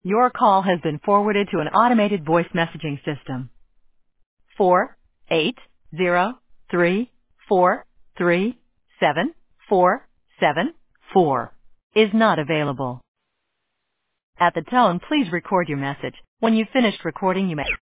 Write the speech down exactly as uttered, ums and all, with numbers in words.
Your call has been forwarded to an automated voice messaging system. Four eight zero three four three seven four seven four is not available. At the tone, please record your message. When you've finished recording, you may